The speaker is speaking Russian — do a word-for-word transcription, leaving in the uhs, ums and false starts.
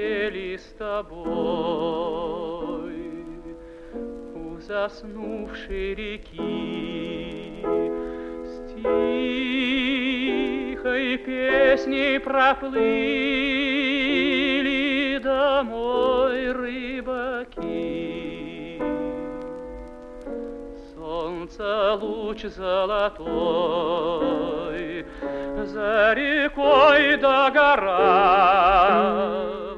сидели с тобой у заснувшей реки, с тихой песней проплыли домой рыбаки. Солнце луч золотой за рекой догорает,